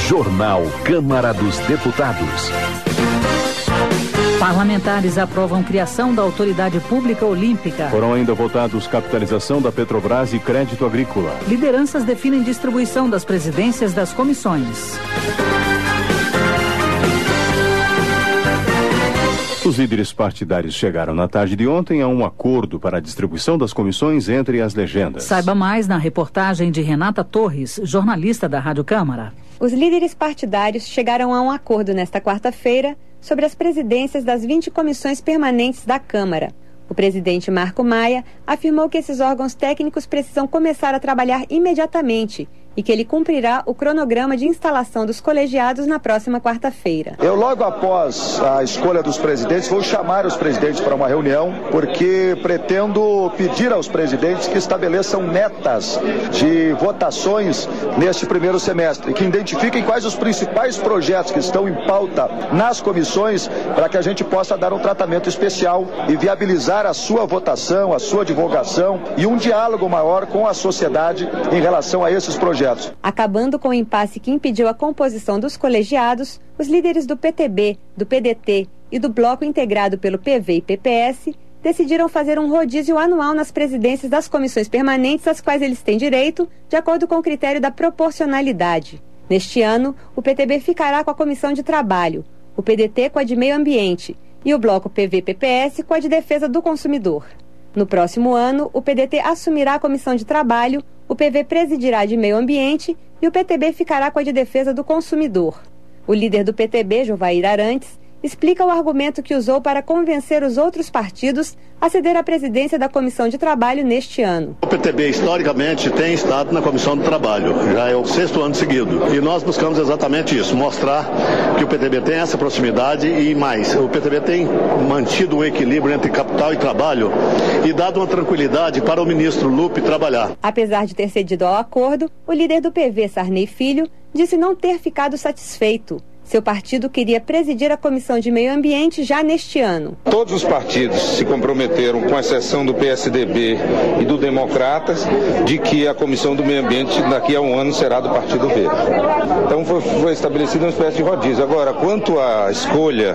Jornal Câmara dos Deputados. Parlamentares aprovam criação da Autoridade Pública Olímpica. Foram ainda votados capitalização da Petrobras e crédito agrícola. Lideranças definem distribuição das presidências das comissões. Os líderes partidários chegaram na tarde de ontem a um acordo para a distribuição das comissões entre as legendas. Saiba mais na reportagem de Renata Torres, jornalista da Rádio Câmara. Os líderes partidários chegaram a um acordo nesta quarta-feira sobre as presidências das 20 comissões permanentes da Câmara. O presidente Marco Maia afirmou que esses órgãos técnicos precisam começar a trabalhar imediatamente e que ele cumprirá o cronograma de instalação dos colegiados na próxima quarta-feira. Eu, logo após a escolha dos presidentes, vou chamar os presidentes para uma reunião, porque pretendo pedir aos presidentes que estabeleçam metas de votações neste primeiro semestre, que identifiquem quais os principais projetos que estão em pauta nas comissões, para que a gente possa dar um tratamento especial e viabilizar a sua votação, a sua divulgação e um diálogo maior com a sociedade em relação a esses projetos. Acabando com o impasse que impediu a composição dos colegiados, os líderes do PTB, do PDT e do bloco integrado pelo PV e PPS decidiram fazer um rodízio anual nas presidências das comissões permanentes às quais eles têm direito, de acordo com o critério da proporcionalidade. Neste ano, o PTB ficará com a Comissão de Trabalho, o PDT com a de Meio Ambiente e o bloco PV-PPS com a de Defesa do Consumidor. No próximo ano, o PDT assumirá a Comissão de Trabalho, o PV presidirá a de Meio Ambiente e o PTB ficará com a de Defesa do Consumidor. O líder do PTB, Jovair Arantes, explica o argumento que usou para convencer os outros partidos a ceder a presidência da Comissão de Trabalho neste ano. O PTB, historicamente, tem estado na Comissão do Trabalho, já é o 6º ano seguido. E nós buscamos exatamente isso, mostrar que o PTB tem essa proximidade e mais. O PTB tem mantido um equilíbrio entre capital e trabalho e dado uma tranquilidade para o ministro Lupe trabalhar. Apesar de ter cedido ao acordo, o líder do PV, Sarney Filho, disse não ter ficado satisfeito. Seu partido queria presidir a Comissão de Meio Ambiente já neste ano. Todos os partidos se comprometeram, com exceção do PSDB e do Democratas, de que a Comissão do Meio Ambiente daqui a um ano será do Partido Verde. Então foi estabelecida uma espécie de rodízio. Agora, quanto à escolha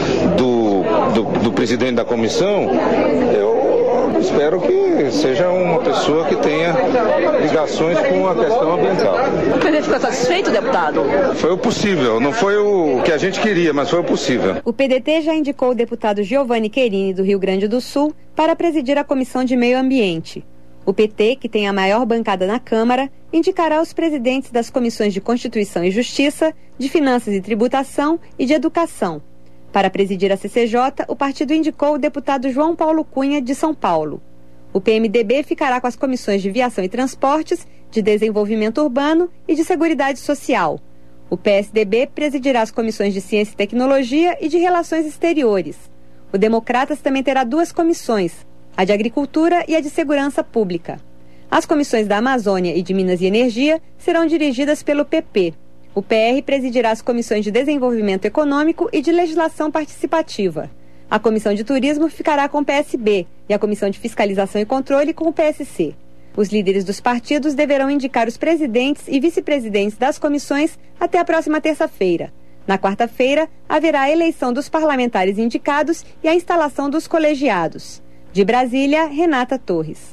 do presidente da comissão, eu espero que seja uma pessoa que tenha ligações com a questão ambiental. O presidente ficou satisfeito, deputado? Foi o possível, não foi o que a gente queria, mas foi o possível. O PDT já indicou o deputado Giovanni Querini, do Rio Grande do Sul, para presidir a Comissão de Meio Ambiente. O PT, que tem a maior bancada na Câmara, indicará os presidentes das comissões de Constituição e Justiça, de Finanças e Tributação e de Educação. Para presidir a CCJ, o partido indicou o deputado João Paulo Cunha, de São Paulo. O PMDB ficará com as comissões de Viação e Transportes, de Desenvolvimento Urbano e de Seguridade Social. O PSDB presidirá as comissões de Ciência e Tecnologia e de Relações Exteriores. O Democratas também terá 2 comissões, a de Agricultura e a de Segurança Pública. As comissões da Amazônia e de Minas e Energia serão dirigidas pelo PP. O PR presidirá as comissões de Desenvolvimento Econômico e de Legislação Participativa. A Comissão de Turismo ficará com o PSB e a Comissão de Fiscalização e Controle com o PSC. Os líderes dos partidos deverão indicar os presidentes e vice-presidentes das comissões até a próxima terça-feira. Na quarta-feira, haverá a eleição dos parlamentares indicados e a instalação dos colegiados. De Brasília, Renata Torres.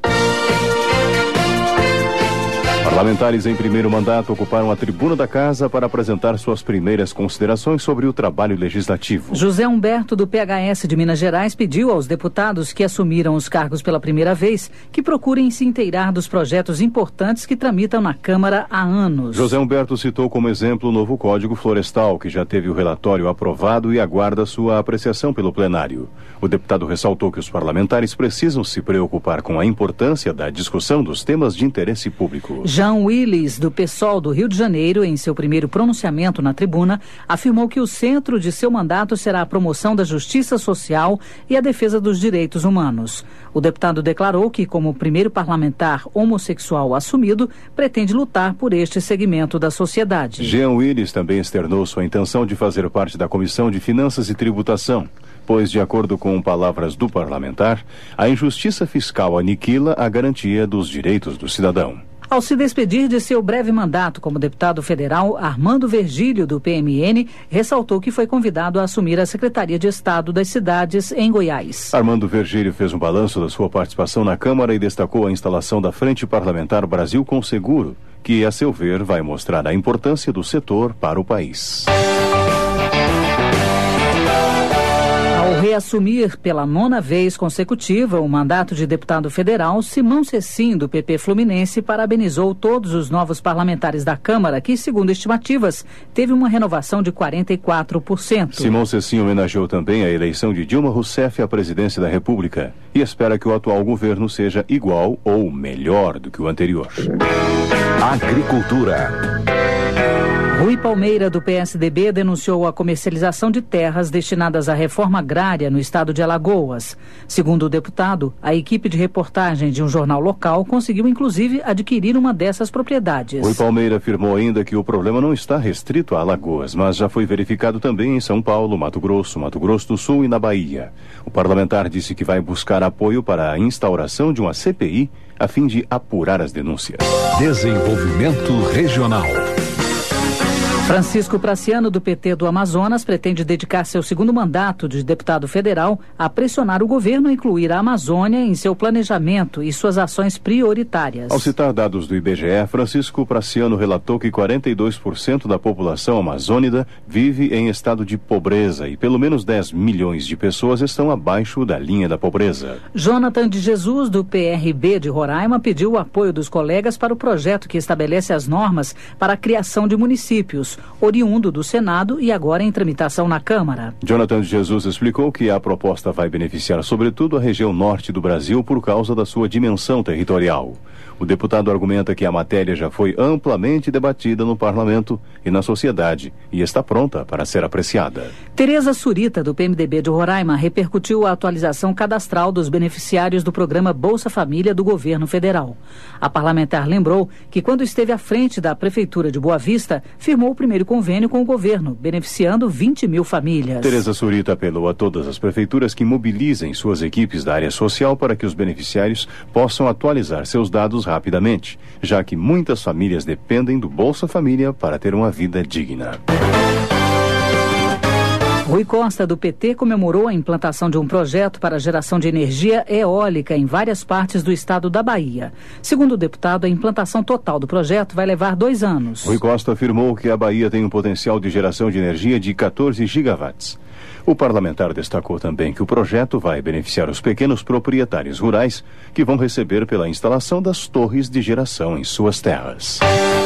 Parlamentares em primeiro mandato ocuparam a tribuna da Casa para apresentar suas primeiras considerações sobre o trabalho legislativo. José Humberto, do PHS de Minas Gerais, pediu aos deputados que assumiram os cargos pela primeira vez que procurem se inteirar dos projetos importantes que tramitam na Câmara há anos. José Humberto citou como exemplo o novo Código Florestal, que já teve o relatório aprovado e aguarda sua apreciação pelo plenário. O deputado ressaltou que os parlamentares precisam se preocupar com a importância da discussão dos temas de interesse público. Jean Willis, do PSOL do Rio de Janeiro, em seu primeiro pronunciamento na tribuna, afirmou que o centro de seu mandato será a promoção da justiça social e a defesa dos direitos humanos. O deputado declarou que, como primeiro parlamentar homossexual assumido, pretende lutar por este segmento da sociedade. Jean Willis também externou sua intenção de fazer parte da Comissão de Finanças e Tributação, pois, de acordo com palavras do parlamentar, a injustiça fiscal aniquila a garantia dos direitos do cidadão. Ao se despedir de seu breve mandato como deputado federal, Armando Vergílio, do PMN, ressaltou que foi convidado a assumir a Secretaria de Estado das Cidades em Goiás. Armando Vergílio fez um balanço da sua participação na Câmara e destacou a instalação da Frente Parlamentar Brasil com Seguro, que, a seu ver, vai mostrar a importância do setor para o país. Ao reassumir pela 9ª vez consecutiva o mandato de deputado federal, Simão Cecim, do PP Fluminense, parabenizou todos os novos parlamentares da Câmara, que, segundo estimativas, teve uma renovação de 44%. Simão Cecim homenageou também a eleição de Dilma Rousseff à presidência da República e espera que o atual governo seja igual ou melhor do que o anterior. Agricultura. Rui Palmeira, do PSDB, denunciou a comercialização de terras destinadas à reforma agrária no estado de Alagoas. Segundo o deputado, a equipe de reportagem de um jornal local conseguiu, inclusive, adquirir uma dessas propriedades. Rui Palmeira afirmou ainda que o problema não está restrito a Alagoas, mas já foi verificado também em São Paulo, Mato Grosso do Sul e na Bahia. O parlamentar disse que vai buscar apoio para a instauração de uma CPI a fim de apurar as denúncias. Desenvolvimento regional. Francisco Praciano, do PT do Amazonas, pretende dedicar seu segundo mandato de deputado federal a pressionar o governo a incluir a Amazônia em seu planejamento e suas ações prioritárias. Ao citar dados do IBGE, Francisco Praciano relatou que 42% da população amazônida vive em estado de pobreza e pelo menos 10 milhões de pessoas estão abaixo da linha da pobreza. Jonathan de Jesus, do PRB de Roraima, pediu o apoio dos colegas para o projeto que estabelece as normas para a criação de municípios, oriundo do Senado e agora em tramitação na Câmara. Jonathan de Jesus explicou que a proposta vai beneficiar sobretudo a região norte do Brasil por causa da sua dimensão territorial. O deputado argumenta que a matéria já foi amplamente debatida no parlamento e na sociedade e está pronta para ser apreciada. Tereza Surita, do PMDB de Roraima, repercutiu a atualização cadastral dos beneficiários do programa Bolsa Família do governo federal. A parlamentar lembrou que quando esteve à frente da Prefeitura de Boa Vista, firmou o primeiro convênio com o governo, beneficiando 20 mil famílias. Tereza Surita apelou a todas as prefeituras que mobilizem suas equipes da área social para que os beneficiários possam atualizar seus dados rapidamente, já que muitas famílias dependem do Bolsa Família para ter uma vida digna. Rui Costa, do PT, comemorou a implantação de um projeto para a geração de energia eólica em várias partes do estado da Bahia. Segundo o deputado, a implantação total do projeto vai levar 2 anos. Rui Costa afirmou que a Bahia tem um potencial de geração de energia de 14 gigawatts. O parlamentar destacou também que o projeto vai beneficiar os pequenos proprietários rurais que vão receber pela instalação das torres de geração em suas terras.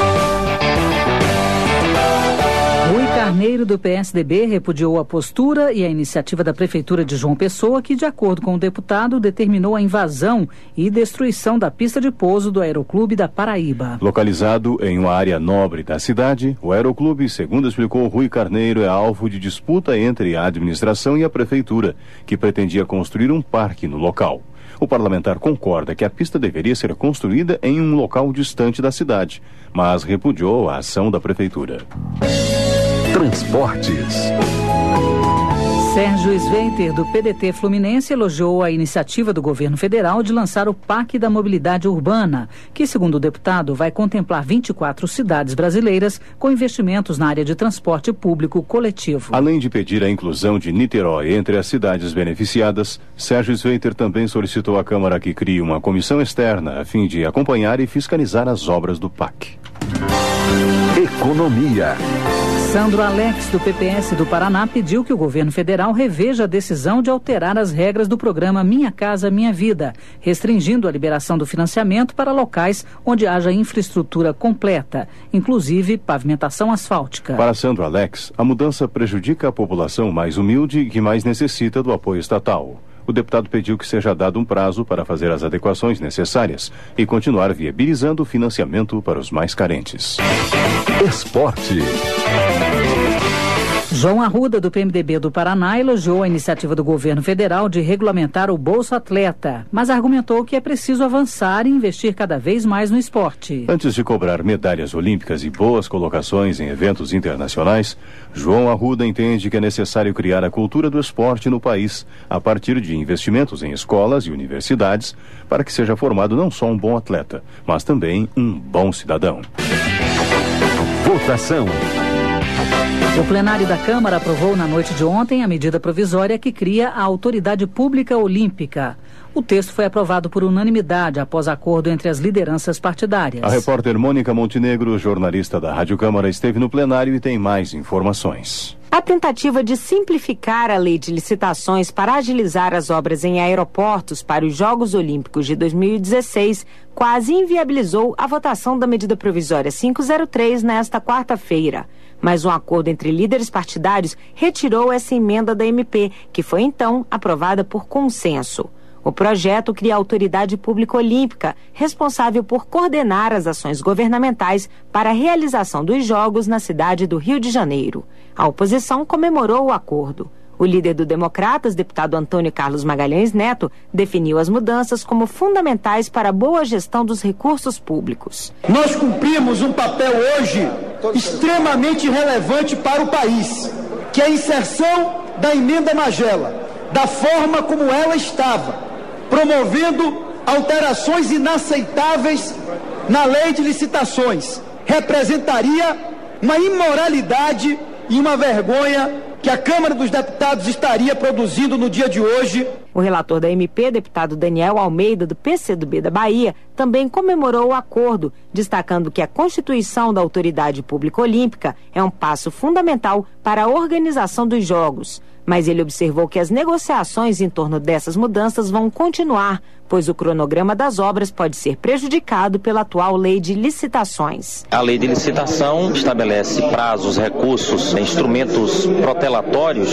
Rui Carneiro, do PSDB, repudiou a postura e a iniciativa da Prefeitura de João Pessoa, que, de acordo com o deputado, determinou a invasão e destruição da pista de pouso do Aeroclube da Paraíba. Localizado em uma área nobre da cidade, o Aeroclube, segundo explicou Rui Carneiro, é alvo de disputa entre a administração e a Prefeitura, que pretendia construir um parque no local. O parlamentar concorda que a pista deveria ser construída em um local distante da cidade, mas repudiou a ação da Prefeitura. Transportes. Sérgio Sveiter, do PDT Fluminense, elogiou a iniciativa do governo federal de lançar o PAC da Mobilidade Urbana, que, segundo o deputado, vai contemplar 24 cidades brasileiras com investimentos na área de transporte público coletivo. Além de pedir a inclusão de Niterói entre as cidades beneficiadas, Sérgio Sveiter também solicitou à Câmara que crie uma comissão externa a fim de acompanhar e fiscalizar as obras do PAC. Economia. Sandro Alex, do PPS do Paraná, pediu que o governo federal reveja a decisão de alterar as regras do programa Minha Casa Minha Vida, restringindo a liberação do financiamento para locais onde haja infraestrutura completa, inclusive pavimentação asfáltica. Para Sandro Alex, a mudança prejudica a população mais humilde e que mais necessita do apoio estatal. O deputado pediu que seja dado um prazo para fazer as adequações necessárias e continuar viabilizando o financiamento para os mais carentes. Esporte. João Arruda, do PMDB do Paraná, elogiou a iniciativa do governo federal de regulamentar o Bolsa Atleta, mas argumentou que é preciso avançar e investir cada vez mais no esporte. Antes de cobrar medalhas olímpicas e boas colocações em eventos internacionais, João Arruda entende que é necessário criar a cultura do esporte no país, a partir de investimentos em escolas e universidades, para que seja formado não só um bom atleta, mas também um bom cidadão. Votação. O plenário da Câmara aprovou na noite de ontem a medida provisória que cria a Autoridade Pública Olímpica. O texto foi aprovado por unanimidade após acordo entre as lideranças partidárias. A repórter Mônica Montenegro, jornalista da Rádio Câmara, esteve no plenário e tem mais informações. A tentativa de simplificar a lei de licitações para agilizar as obras em aeroportos para os Jogos Olímpicos de 2016 quase inviabilizou a votação da medida provisória 503 nesta quarta-feira. Mas um acordo entre líderes partidários retirou essa emenda da MP, que foi então aprovada por consenso. O projeto cria a Autoridade Pública Olímpica, responsável por coordenar as ações governamentais para a realização dos Jogos na cidade do Rio de Janeiro. A oposição comemorou o acordo. O líder do Democratas, deputado Antônio Carlos Magalhães Neto, definiu as mudanças como fundamentais para a boa gestão dos recursos públicos. Nós cumprimos um papel hoje extremamente relevante para o país, que é a inserção da emenda Magela, da forma como ela estava, promovendo alterações inaceitáveis na lei de licitações. Representaria uma imoralidade e uma vergonha que a Câmara dos Deputados estaria produzindo no dia de hoje. O relator da MP, deputado Daniel Almeida, do PCdoB da Bahia, também comemorou o acordo, destacando que a constituição da Autoridade Pública Olímpica é um passo fundamental para a organização dos Jogos. Mas ele observou que as negociações em torno dessas mudanças vão continuar, pois o cronograma das obras pode ser prejudicado pela atual lei de licitações. A lei de licitação estabelece prazos, recursos, instrumentos protelatórios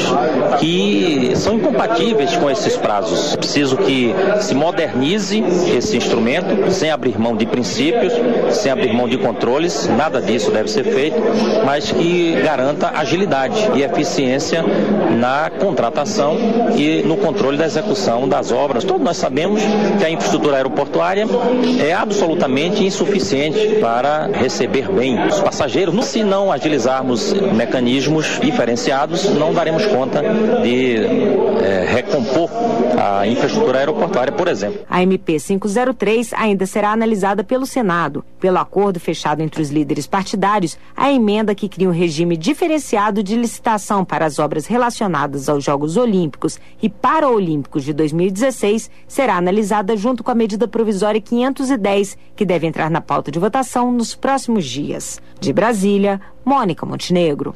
que são incompatíveis com esses prazos. É preciso que se modernize esse instrumento, sem abrir mão de princípios, sem abrir mão de controles, nada disso deve ser feito, mas que garanta agilidade e eficiência na contratação e no controle da execução das obras. Todos nós sabemos que a infraestrutura aeroportuária é absolutamente insuficiente para receber bem os passageiros. Se não agilizarmos mecanismos diferenciados, não daremos conta de recompor a infraestrutura aeroportuária, por exemplo. A MP 503 ainda será analisada pelo Senado. Pelo acordo fechado entre os líderes partidários, a emenda que cria um regime diferenciado de licitação para as obras relacionadas aos Jogos Olímpicos e Paraolímpicos de 2016 será analisada junto com a medida provisória 510, que deve entrar na pauta de votação nos próximos dias. De Brasília, Mônica Montenegro.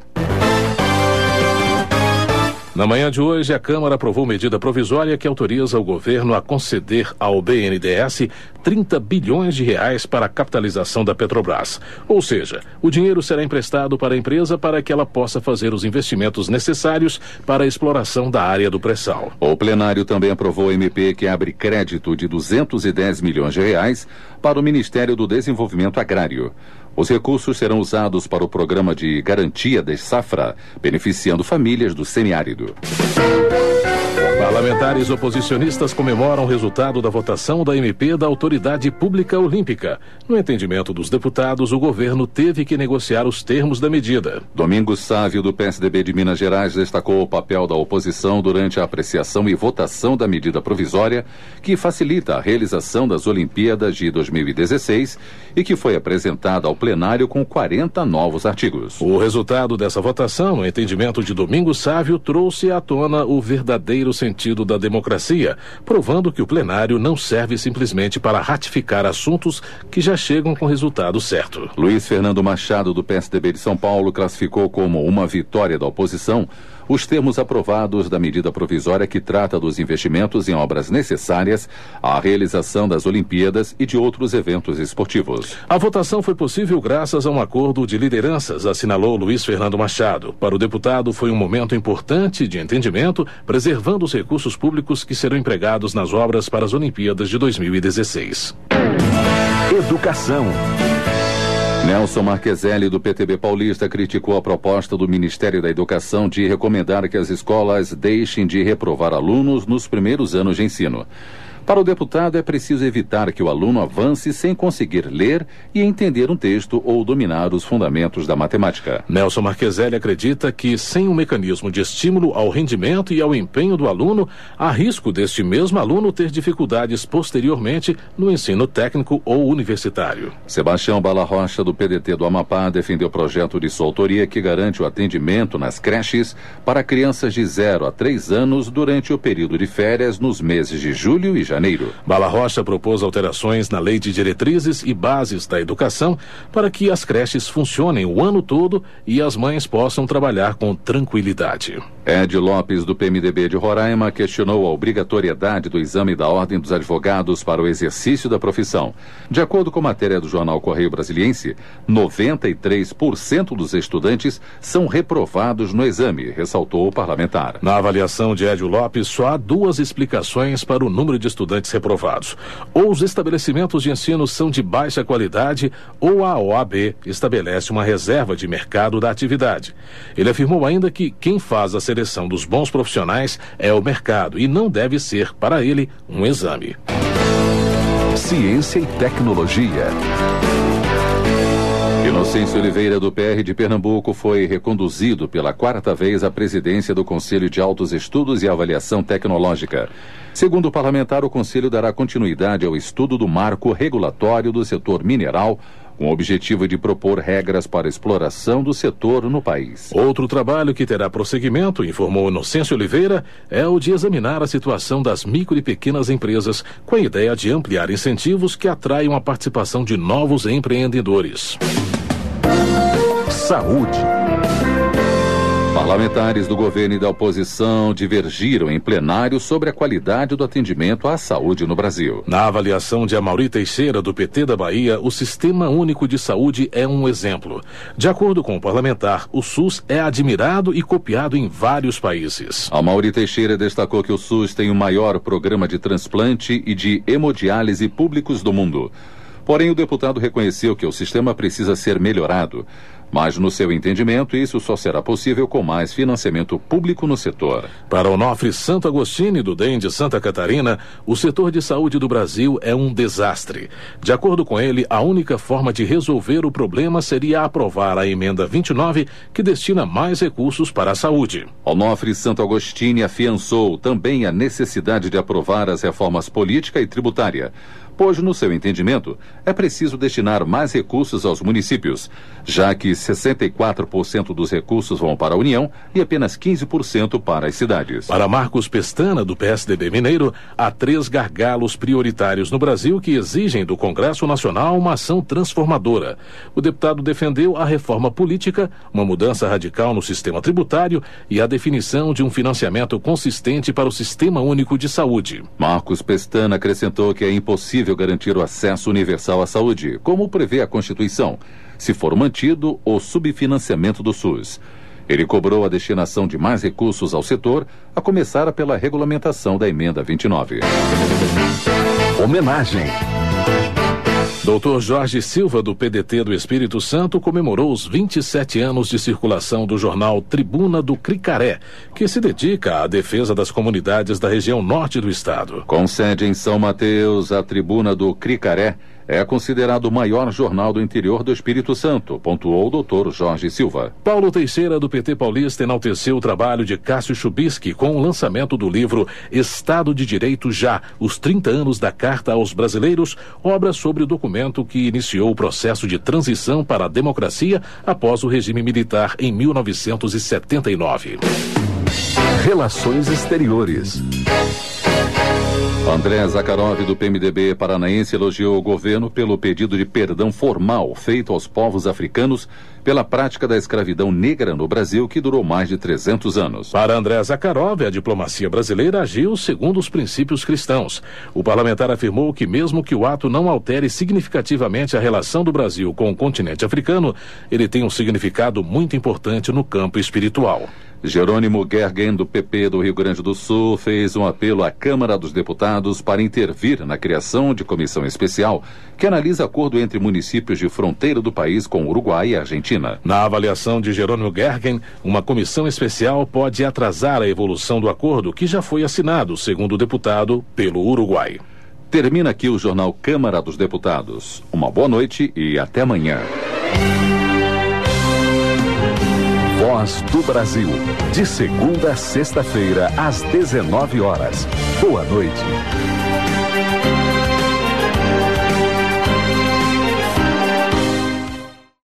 Na manhã de hoje, a Câmara aprovou medida provisória que autoriza o governo a conceder ao BNDES 30 bilhões de reais para a capitalização da Petrobras. Ou seja, o dinheiro será emprestado para a empresa para que ela possa fazer os investimentos necessários para a exploração da área do pré-sal. O plenário também aprovou a MP que abre crédito de 210 milhões de reais para o Ministério do Desenvolvimento Agrário. Os recursos serão usados para o programa de garantia de safra, beneficiando famílias do semiárido. Parlamentares oposicionistas comemoram o resultado da votação da MP da Autoridade Pública Olímpica. No entendimento dos deputados, o governo teve que negociar os termos da medida. Domingos Sávio, do PSDB de Minas Gerais, destacou o papel da oposição durante a apreciação e votação da medida provisória que facilita a realização das Olimpíadas de 2016 e que foi apresentada ao plenário com 40 novos artigos. O resultado dessa votação, no entendimento de Domingos Sávio, trouxe à tona o verdadeiro sentido da democracia, provando que o plenário não serve simplesmente para ratificar assuntos que já chegam com resultado certo. Luiz Fernando Machado, do PSDB de São Paulo, classificou como uma vitória da oposição os termos aprovados da medida provisória que trata dos investimentos em obras necessárias à realização das Olimpíadas e de outros eventos esportivos. A votação foi possível graças a um acordo de lideranças, assinalou Luiz Fernando Machado. Para o deputado foi um momento importante de entendimento, preservando os recursos públicos que serão empregados nas obras para as Olimpíadas de 2016. Educação. Nelson Marqueselli, do PTB paulista, criticou a proposta do Ministério da Educação de recomendar que as escolas deixem de reprovar alunos nos primeiros anos de ensino. Para o deputado, é preciso evitar que o aluno avance sem conseguir ler e entender um texto ou dominar os fundamentos da matemática. Nelson Marqueselli acredita que, sem um mecanismo de estímulo ao rendimento e ao empenho do aluno, há risco deste mesmo aluno ter dificuldades posteriormente no ensino técnico ou universitário. Sebastião Bala Rocha, do PDT do Amapá, defendeu o projeto de sua autoria que garante o atendimento nas creches para crianças de 0 a 3 anos durante o período de férias nos meses de julho e janeiro. Bala Rocha propôs alterações na Lei de Diretrizes e Bases da Educação para que as creches funcionem o ano todo e as mães possam trabalhar com tranquilidade. Ed Lopes, do PMDB de Roraima, questionou a obrigatoriedade do exame da Ordem dos Advogados para o exercício da profissão. De acordo com matéria do jornal Correio Brasiliense, 93% dos estudantes são reprovados no exame, ressaltou o parlamentar. Na avaliação de Ed Lopes, só há 2 explicações para o número de estudantes reprovados. Ou os estabelecimentos de ensino são de baixa qualidade, ou a OAB estabelece uma reserva de mercado da atividade. Ele afirmou ainda que quem faz a seleção dos bons profissionais é o mercado e não deve ser, para ele, um exame. Ciência e tecnologia. Inocêncio Oliveira, do PR de Pernambuco, foi reconduzido pela 4ª vez à presidência do Conselho de Altos Estudos e Avaliação Tecnológica. Segundo o parlamentar, o Conselho dará continuidade ao estudo do marco regulatório do setor mineral, com o objetivo de propor regras para a exploração do setor no país. Outro trabalho que terá prosseguimento, informou Inocêncio Oliveira, é o de examinar a situação das micro e pequenas empresas, com a ideia de ampliar incentivos que atraiam a participação de novos empreendedores. Saúde. Parlamentares do governo e da oposição divergiram em plenário sobre a qualidade do atendimento à saúde no Brasil. Na avaliação de Amaury Teixeira, do PT da Bahia, o Sistema Único de Saúde é um exemplo. De acordo com o parlamentar, o SUS é admirado e copiado em vários países. Amaury Teixeira destacou que o SUS tem o maior programa de transplante e de hemodiálise públicos do mundo. Porém, o deputado reconheceu que o sistema precisa ser melhorado. Mas, no seu entendimento, isso só será possível com mais financiamento público no setor. Para Onofre Santo Agostini, do DEM de Santa Catarina, o setor de saúde do Brasil é um desastre. De acordo com ele, a única forma de resolver o problema seria aprovar a emenda 29, que destina mais recursos para a saúde. Onofre Santo Agostini afiançou também a necessidade de aprovar as reformas política e tributária, pois, no seu entendimento, é preciso destinar mais recursos aos municípios, já que 64% dos recursos vão para a União e apenas 15% para as cidades. Para Marcos Pestana, do PSDB Mineiro, há 3 gargalos prioritários no Brasil que exigem do Congresso Nacional uma ação transformadora. O deputado defendeu a reforma política, uma mudança radical no sistema tributário e a definição de um financiamento consistente para o Sistema Único de Saúde. Marcos Pestana acrescentou que é impossível garantir o acesso universal à saúde, como prevê a Constituição, se for mantido o subfinanciamento do SUS. Ele cobrou a destinação de mais recursos ao setor, a começar pela regulamentação da emenda 29. Homenagem. Dr. Jorge Silva, do PDT do Espírito Santo, comemorou os 27 anos de circulação do jornal Tribuna do Cricaré, que se dedica à defesa das comunidades da região norte do estado. Com sede em São Mateus, a Tribuna do Cricaré é considerado o maior jornal do interior do Espírito Santo, pontuou o Dr. Jorge Silva. Paulo Teixeira, do PT paulista, enalteceu o trabalho de Cássio Chubisky com o lançamento do livro Estado de Direito Já, os 30 anos da Carta aos Brasileiros, obra sobre o documento que iniciou o processo de transição para a democracia após o regime militar em 1979. Relações Exteriores. André Zakharov, do PMDB paranaense, elogiou o governo pelo pedido de perdão formal feito aos povos africanos pela prática da escravidão negra no Brasil, que durou mais de 300 anos. Para André Zakharov, a diplomacia brasileira agiu segundo os princípios cristãos. O parlamentar afirmou que, mesmo que o ato não altere significativamente a relação do Brasil com o continente africano, ele tem um significado muito importante no campo espiritual. Jerônimo Gergen, do PP do Rio Grande do Sul, fez um apelo à Câmara dos Deputados para intervir na criação de comissão especial que analisa acordo entre municípios de fronteira do país com Uruguai e Argentina. Na avaliação de Jerônimo Gergen, uma comissão especial pode atrasar a evolução do acordo que já foi assinado, segundo o deputado, pelo Uruguai. Termina aqui o Jornal Câmara dos Deputados. Uma boa noite e até amanhã. Voz do Brasil, de segunda a sexta-feira, às 19 horas. Boa noite.